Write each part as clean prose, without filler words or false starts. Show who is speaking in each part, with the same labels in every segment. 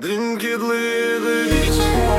Speaker 1: Din kidli hiç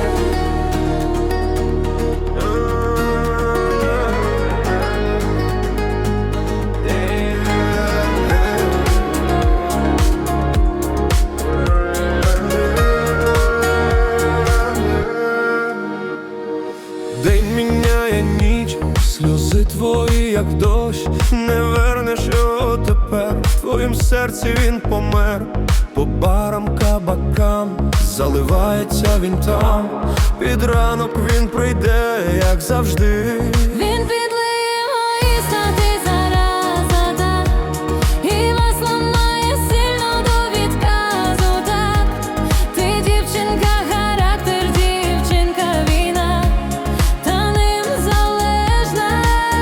Speaker 1: День міняє ніч, сльози твої, як дощ, не вернеш його тепер. В твоїм серці він помер, по барам, кабакам заливається він там. Під ранок він прийде, як завжди.
Speaker 2: Він підлиє мої стати зараза, так, і вас ламає сильно до відказу, так. Ти дівчинка, характер, дівчинка, війна, та ним залежна.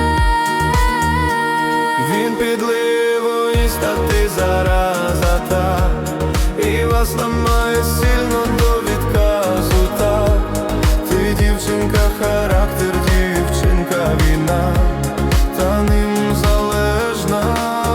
Speaker 1: Він підливої стати зараза, так, і вас ламає сильно до відказу, так. Ти дівчинка, характер, дівчинка, війна, та ним залежна.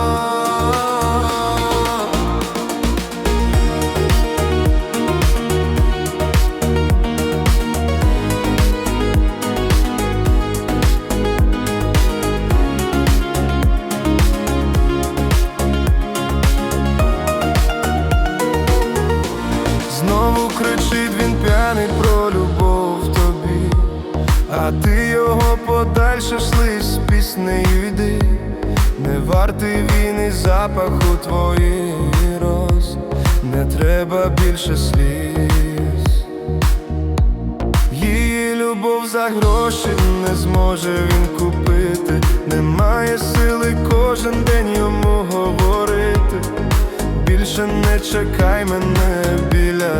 Speaker 1: Знову кричить він п'яний про любов тобі, а ти його подальше шли з піснею йди. Не вартий він і запаху твоєї роз, не треба більше сліз. Її любов за гроші не зможе він купити, немає сили кожен день йому говорити. Більше не чекай мене біля